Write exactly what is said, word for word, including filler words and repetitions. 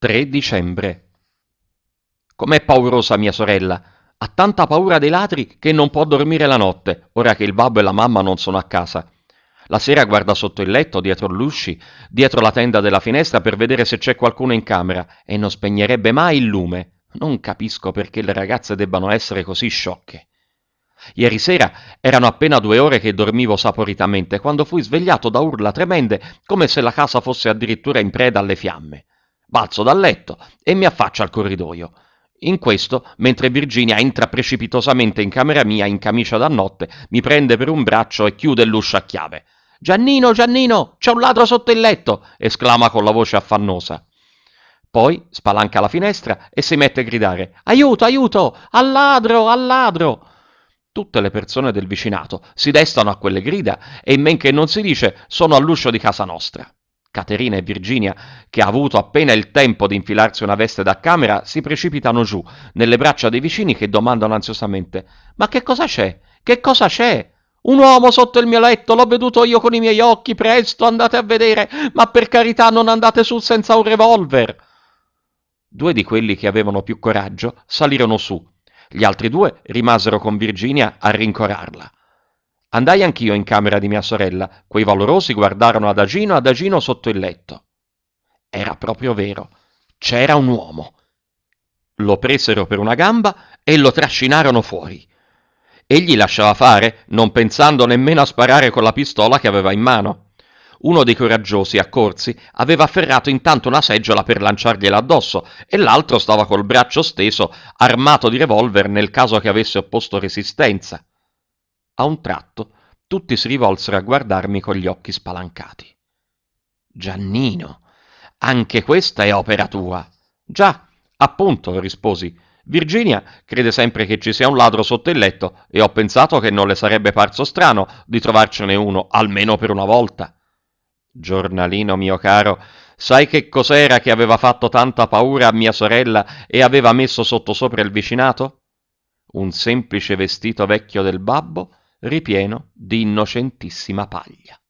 tre dicembre. Com'è paurosa mia sorella! Ha tanta paura dei ladri che non può dormire la notte, ora che il babbo e la mamma non sono a casa. La sera guarda sotto il letto, dietro gli usci, dietro la tenda della finestra per vedere se c'è qualcuno in camera e non spegnerebbe mai il lume. Non capisco perché le ragazze debbano essere così sciocche. Ieri sera erano appena due ore che dormivo saporitamente quando fui svegliato da urla tremende come se la casa fosse addirittura in preda alle fiamme. Balzo dal letto e mi affaccio al corridoio. In questo, mentre Virginia entra precipitosamente in camera mia in camicia da notte, mi prende per un braccio e chiude l'uscio a chiave. «Giannino, Giannino, c'è un ladro sotto il letto!» esclama con la voce affannosa. Poi spalanca la finestra e si mette a gridare «Aiuto, aiuto! Al ladro, al ladro!» Tutte le persone del vicinato si destano a quelle grida e men che non si dice sono all'uscio di casa nostra. Caterina e Virginia, che ha avuto appena il tempo di infilarsi una veste da camera, si precipitano giù, nelle braccia dei vicini che domandano ansiosamente «Ma che cosa c'è? Che cosa c'è?» «Un uomo sotto il mio letto, l'ho veduto io con i miei occhi, presto, andate a vedere, ma per carità non andate su senza un revolver!» Due di quelli che avevano più coraggio salirono su, gli altri due rimasero con Virginia a rincorarla. Andai anch'io in camera di mia sorella, quei valorosi guardarono adagino adagino sotto il letto. Era proprio vero, c'era un uomo. Lo presero per una gamba e lo trascinarono fuori. Egli lasciava fare, non pensando nemmeno a sparare con la pistola che aveva in mano. Uno dei coraggiosi, accorsi, aveva afferrato intanto una seggiola per lanciargliela addosso e l'altro stava col braccio steso, armato di revolver nel caso che avesse opposto resistenza. A un tratto tutti si rivolsero a guardarmi con gli occhi spalancati. «Giannino, anche questa è opera tua!» «Già, appunto», risposi. «Virginia crede sempre che ci sia un ladro sotto il letto e ho pensato che non le sarebbe parso strano di trovarcene uno, almeno per una volta». «Giornalino mio caro, sai che cos'era che aveva fatto tanta paura a mia sorella e aveva messo sottosopra il vicinato? Un semplice vestito vecchio del babbo ripieno di innocentissima paglia».